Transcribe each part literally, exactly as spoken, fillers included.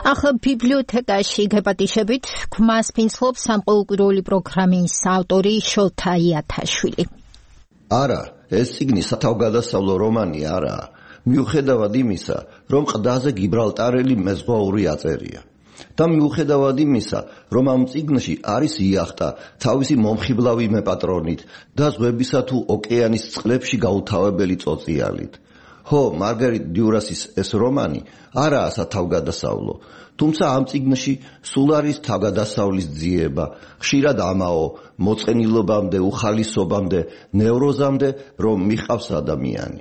ახლა ბიბლიოთეკაში გეპატიშებით ქმას ფინცლობს სამყოლოკვირვული პროგრამის ავტორი შოთა იათაშვილი. არა, ეს წიგნი სათავგადასავლო რომანი არაა, მიუხედავად იმისა, რომ ყდაზე გიბრალტარელი მეზღვაური აწერია. და მიუხედავად იმისა, რომ ამ წიგნში არის იახტა თავისი მომხიბლავი მეპატრონით და ზღვებისა თუ ოკეანის წყლებში გაუთავებელი წოწიალით. ხო, მარგერიტ დიურასის ეს რომანი არაა სათავგადასავლო, თუმცა ამ წიგნში სულ არის თავგადასავლის ძიება, ხშირად ამაო, მოწყენილობამდე, უხალისობამდე, ნევროზამდე, რომ მიყავს ადამიანი.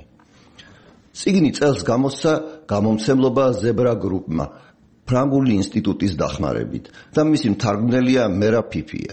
წიგნი წელს გამოსცა გამომცემლობა ზებრა გრუპმა, ფრანგული ინსტიტუტის დახმარებით და მისი მთარგმნელია მერაბ ფიფია.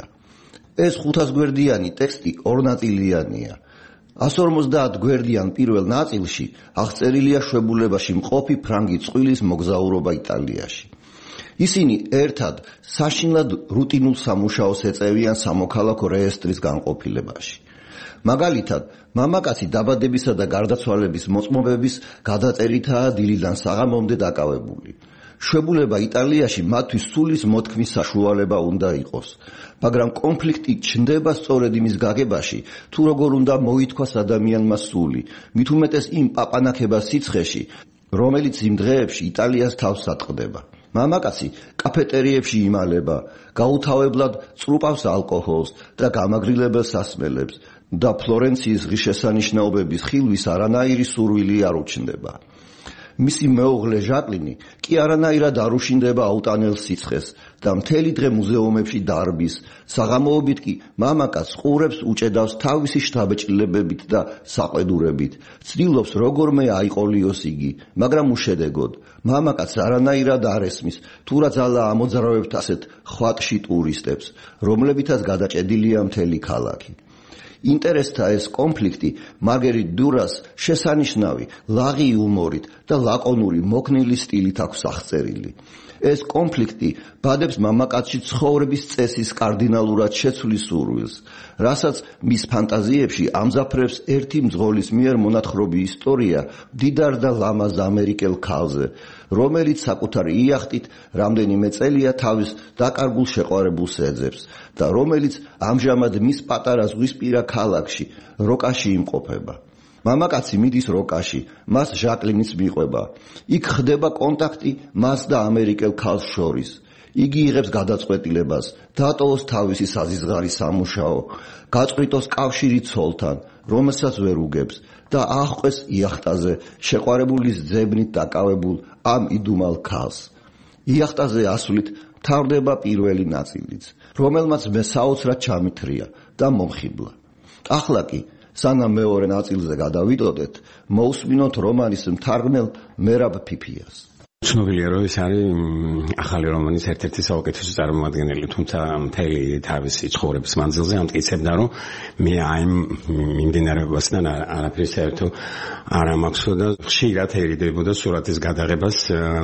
ეს ხუთასგვერდიანი ტექსტი ორნაწილიანია. εκατს ორმოცდაათ გვერდიან პირველ ნაწილში აღწერილია შვებულებაში მყოფი ფრანგი წყვილის მოგზაურობა იტალიაში. ისინი ერთად საშინლად რუტინულ სამუშაოს ეწევიან სამოქალაქო რეესტრის განყოფილებაში. მაგალითად, მამაკაცი დაბადებისა და გარდაცვალების მოწმობების გადაწერითაა დილიდან საღამომდე დაკავებული. შვებულება იტალიაში მათთვის სულის მოთქმის საშუალება უნდა იყოს, მაგრამ კონფლიქტი ჩნდება სწორედ იმის გაგებაში, თუ როგორ უნდა მოითქვას ადამიანმა სული, მით უმეტეს იმ პაპანაკებას სიცხეში, რომელიც იმ დღეებში იტალიას თავს ატყდება. მამაკაცი კაფეტერიებში იმალება, გაუთავებლად წრუპავს ალკოჰოლს და გამაგრილებელ სასმელებს და ფლორენციის ღირსშესანიშნაობების ხილვის არანაირი სურვილი არ უჩნდება. მისი მეუღლე ჟაკლინი კი არანაირად არ უშინდება აუტანელ სიცხეს და მთელი დღე მუზეუმებში დარბის, საღამოობით კი მამაკაცს ყურებს უჭედავს თავისი შთაბეჭდილებებით და საყვედურებით, ცდილობს როგორმე აიყოლიოს იგი, მაგრამ უშედეგოდ. მამაკაცს არანაირად არ ესმის, თუ რა ძალა ამოძრავებთ ასეთ ხვატში ტურისტებს, რომლებითაც გადაჭედილია მთელი ქალაქი. ინტერესთა ეს კონფლიქტი მარგერიტ დიურას შესანიშნავი, ლაღი იუმორით და ლაკონური მოქნილი სტილით აქვს აღწერილი. ეს კონფლიქტი ბადებს მამაკაცში ცხოვრების წესის კარდინალურად შეცვლის სურვილს, რასაც მის ფანტაზიებში ამზაფრებს ერთი მძღოლის მიერ მონათხრობი ისტორია მდიდარ და ლამაზ ამერიკელ ქალზე, რომელიც საკუთარი იახტით რამდენიმე წელია თავის დაკარგულ შეყვარებულს ეძებს და რომელიც ამჟამად მის პატარა ზღვისპირა ქალაქში, როკაში იმყოფება. მამაკაცი მიდის როკაში, მას ჟაკლინიც მიყვება. იქ ხდება კონტაქტი მას და ამერიკელ ქალს შორის. იგი იღებს გადაწყვეტილებას, დატოვოს თავისი საზიზღარი სამუშაო, გაწყვიტოს კავშირი ცოლთან, რომელსაც ვერ უგებს და აღყვეს იახტაზე შეყვარებულის ძებნით დაკავებულ ამ იდუმალ ქალს. იახტაზე ასვლით მთავრდება პირველი ნაწილიც, რომელმაც მე საოცრად ჩამithრია და მომხიბლა. ახლა კი სანამ მეორე ნაწილზე გადავიდოდეთ, მოусმინოთ რომანის მთარგმნელ მერაბ ფიფიას. ცნობილია, რომ ეს არის ახალი რომანის ერთ-ერთი საუკეთესო წარმომადგენელი, თუმცა მთელი თავისი ცხოვრების მანძილზე ამტკიცებდა, რომ მე აი მიმდინარეობასთან არაფერი საერთო არ ამაქვსო და ხშირად ერიდებოდა სურათის გადაღებას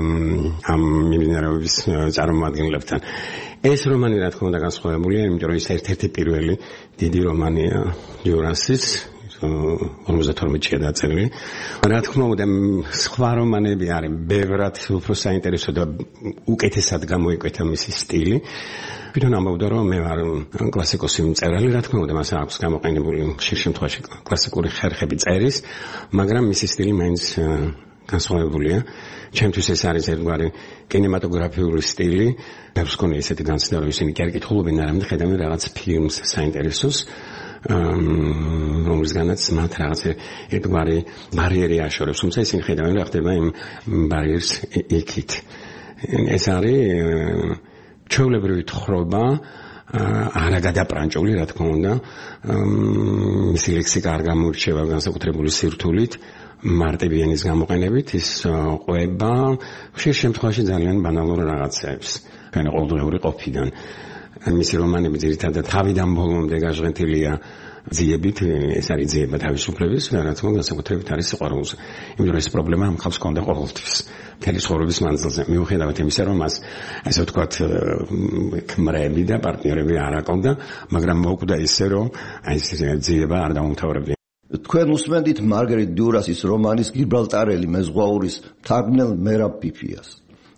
ამ მიმდინარეობის წარმომადგენლებთან. ეს რომანი რა თქმა უნდა განსხვავებულია, იმიტომ რომ ის ერთ-ერთი პირველი დიდი რომანია დიურასის, ორმოცდათორმეტში დაწერილი. რა თქმა უნდა, სხვა რომანები არის ბევრად უფრო საინტერესო და უკეთესად გამოიკვეთა მისი სტილი. ვიდრე ამბობდა, რომ მე ვარ კლასიკოსი მწერალი, რა თქმა უნდა, მას აქვს გამოყენებული ხშირ შემთხვევაში კლასიკური ხერხები წერის, მაგრამ მისი სტილი მაინც განსხვავებულია. ჩემთვის ეს არის ერთგვარი კინემატოგრაფიული სტილი. ბევრს მქონია ესეთი განცდა, რომ ისინი კი არ კითხულობენ, არამედ ხედავენ რაღაც ფილმს საინტერესოს, რომლისგანაც მათ რაღაც ერთგვარი ბარიერი აშორებს, თუმცა ისინი ხედავენ რა ხდება იმ ბარიერს იქით. ეს არის ჩვეულებრივი თხრობა, არა გადაპრანჭული, რა თქმა უნდა. მისი ლექსიკა არ გამოირჩევა განსაკუთრებული სირთულით, მარტივი ენის გამოყენებით, ის ყვება ხშირ შემთხვევაში ძალიან ბანალურ რაღაცებს, თქვენი ყოველდღიური ყოფიდან. მისი რომანები ძირითადად თავიდან ბოლომდე გაჟღენთილია ძიებით, ეს არის ძიება თავისუფლების, რა თქმა უნდა, განსაკუთრებით არის სიყვარულზე. იმიტომ რომ ეს პრობლემა ამ ხალხს ჰქონდა ყოველთვის, მთელი ცხოვრების მანძილზე. მიუხედავად იმისა, რომ მას ასე ვთქვათ, ქმრები და პარტნიორები არ აკონდა, მაგრამ მოუკვდა ისე, რომ აი ეს ძიება არ დაუმთავრებია. თქვენ უსმენთ მარგერიტ დიურასის რომანის გიბრალტარელი მეზღვაურის მთარგმნელ მერაბ ფიფიას.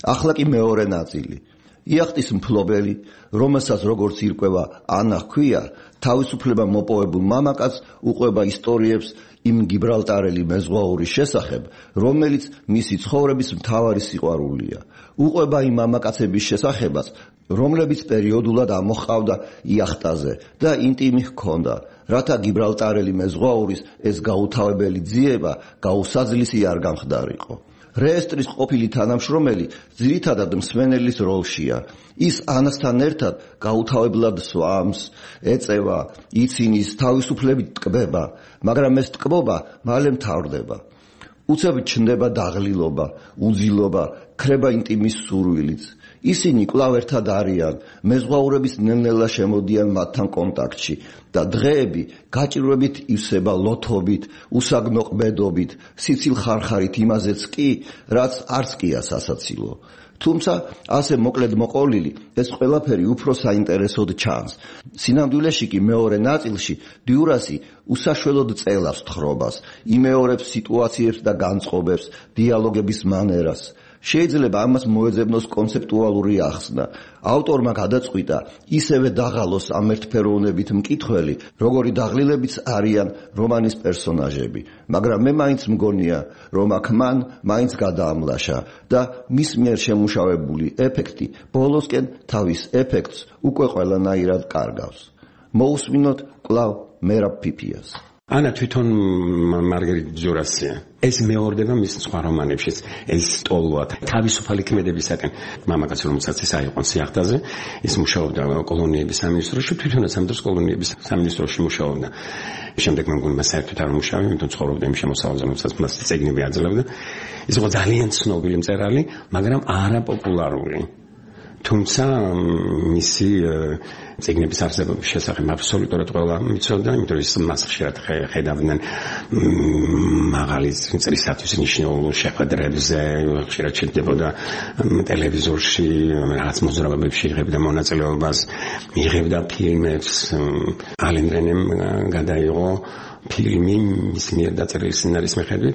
ახლა კი მეორე ნაწილი. იახტის მფლობელი, რომელსაც როგორც ირკვევა ანა ჰქვია, თავისუფლება მოპოვებულ მამაკაცს უყვება ისტორიებს იმ გიბრალტარელი მეზღვაურის შესახებ, რომელიც მისი ცხოვრების მთავარი სიყვარულია. უყვება იმ მამაკაცების შესახებაც, რომლებიც პერიოდულად ამოჰყავდა იახტაზე და ინტიმი ჰქონდა, რათა გიბრალტარელი მეზღვაურის ეს გაუთავებელი ძიება გაუსაძლისი არ გამხდარიყო. რეესტრის ყოფილი თანამშრომელი ძირითადად მსმენელის როლშია. ის ანასთან ერთად გაუთავებლად სვამს, ეწევა, იცინის, თავისუფლებით ტკბება, მაგრამ ეს ტკბობა მალე მთავრდება. უცებ ჩნდება დაღლილობა, უძილობა, ქრება ინტიმის სურვილიც. ისინი კვლავ ერთად არიან, მეზღვაურების ნელ-ნელა შემოდიან მათთან კონტაქტში და დღეები გაჭირვებით ივსება ლოთობით, უსაგნო ყბედობით, სიცილ ხარხარით იმაზეც კი, რაც არც კია სასაცილო. თუმცა ასე მოკლედ მოყოლილი ეს ყველაფერი უფრო საინტერესოდ ჩანს. სინამდვილეში კი მეორე ნაწილში დიურასი უსაშველოდ წელავს თხრობას, იმეორებს სიტუაციებს და განწყობებს, დიალოგების მანერას. შეიძლება ამას მოეძებნოს კონცეპტუალური ახსნა. ავტორმა გადაწყვიტა ისევე დაღალოს ამ ერთფეროვნებით მკითხველი, როგორი დაღლილებიც არიან რომანის პერსონაჟები, მაგრამ მე მაინც მგონია, რომ აქ მან მაინც გადაამლაშა და მის მიერ შემუშავებული ეფექტი ბოლოსკენ თავის ეფექტს უკვე ყველანაირად კარგავს. მოусმინოთ კვლავ მერაბ პიპიას. ანა თვითონ მარგერიტ დიურასია. ეს მეორდება მის სხვა რომანებშიც, ეს ტოლვა თავისუფალი ქმედებისაკენ. მამაკაცი, რომელსაც ეს აიყვანს იახტაზე, ის მუშაობდა კოლონიების სამინისტროში, თვითონაც ამ დროს კოლონიების სამინისტროში მუშაობდა. შემდეგ მე მგონი მას საერთოდ არ მუშაობდა, იმიტომ ცხოვრობდა იმ შემოსავალზე, რომელსაც მას წიგნები აძლევდა. ის იყო ძალიან ცნობილი მწერალი, მაგრამ არაპოპულარული. თუმცა მისი წიგნების არსებობის შესახებ აბსოლუტურად ყველა მიცოდა, იმიტომ რომ ის მას ხშირად ხედავდნენ მაღალი წრისათვის ნიშნულ შეხვედრებზე, ხშირად შედებოდა ტელევიზორში, რაღაც მოძრაობებში იღებდა მონაწილეობას, იღებდა ფილმებს. ალენ რენემ გადაიღო ფილმი მის მიერ დაწერილი სცენარის მიხედვით,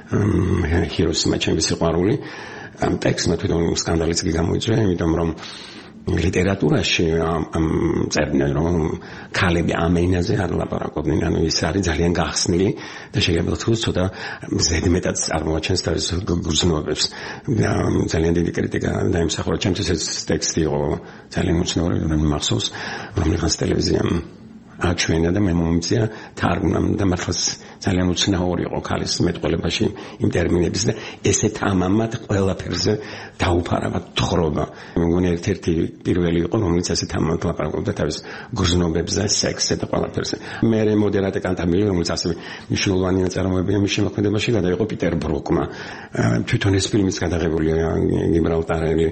ჰიროსიმა ჩემი სიყვარული. ამ ტექსტმა თვითონ სკანდალიც კი გამოიწვია, იმიტომ რომ ლიტერატურაში წერდნენ, რომ ქალები ამ ენაზე არ ლაპარაკობდნენ, ანუ ის არის ძალიან გახსნილი და შეიძლება თქვა ცოტა ზედმეტად წარმოაჩენს თავის გრძნობებს. ძალიან დიდი კრიტიკა დაიმსახურა ჩემთვის ეს ტექსტი იყო ძალიან უცნაური, რომ მახსოვს, რომელიღაც ტელევიზიამ აჩვენა და მე მომწია თარგმნამ და მართლაც ძალიან უცნაური იყო ქალის მეტყველებაში იმ ტერმინების და ესეთ ამამად ყველაფერზე დაუფარავა თხრობა. მე მგონი ერთ-ერთი პირველი იყო, რომელიც ესეთ ამამად ლაპარაკობდა თავის გრძნობებზე, სექსზე და ყველაფერზე. მე მოდერატე კანტაბილი, რომელიც ასევე მნიშვნელოვანი ნაწარმოებია მის შემოქმედებაში, გადაიღო პიტერ ბრუკმა. თვითონ ეს ფილმიც გადაღებულია გიბრალტარელი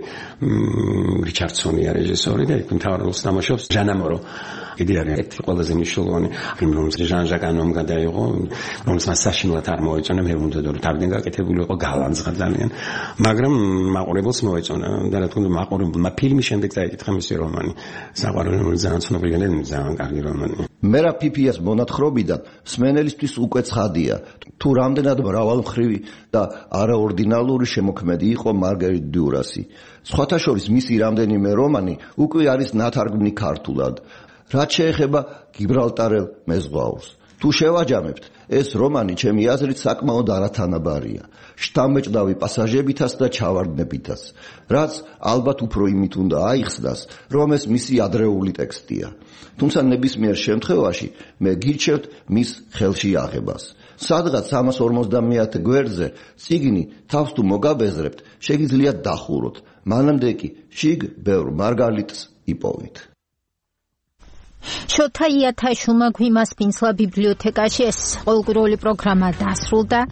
რიჩარდსონია რეჟისორი და იქ მთავარ როლს თამაშობს ჟანა მორო. იგი არის ერთი ყველაზე მნიშვნელოვანი ფილმი, რომელიც ჟან ჟაკ ანომ გადაიღო, რომელიც მას საშინლად არ მოეწონა, მე ვუნდა რომ თავიდან გაკეთებული იყო გალანძღა ძალიან, მაგრამ მაყურებელს მოეწონა და რა თქმა უნდა მაყურებელმა ფილმის შემდეგ დაიკითხა მისი რომანი. საყვარელი ძალიან ცნობილია და ძალიან კარგი რომანი. მერაბ პიპიას მონათხრობიდან მსმენელისთვის უკვე ცხადია, თუ რამდენად მრავალმხრივი და არაორდინალური შემოქმედი იყო მარგერიტ დიურასი. სხვათა შორის მისი რამდენიმე რომანი უკვე არის ნათარგმნი ქართულად. რაც შეეხება გიბრალტარელ მეზღვაურს. თუ შევაჯამებთ, ეს რომანი ჩემი აზრით საკმაოდ არათანაბარია, შთამბეჭდავი პასაჟებითაც და ჩავარდნებითაც, რაც ალბათ უფრო იმით უნდა აიხსნას, რომ ეს მისი ადრეული ტექსტია. თუმცა ნებისმიერ შემთხვევაში მე გირჩევთ მის ხელში აღებას. სადღაც სამას ორმოცდამეათე გვერდზე წიგნი თავს თუ მოგაბეზრებთ, შეგიძლიათ დახუროთ, მანამდე კი შიგ ბევრ მარგალიტს იპოვით. შოთა იათაშვილმა გვიმასპინძლა ბიბლიოთეკაში ეს ყოველკვირეული პროგრამა დასრულდა.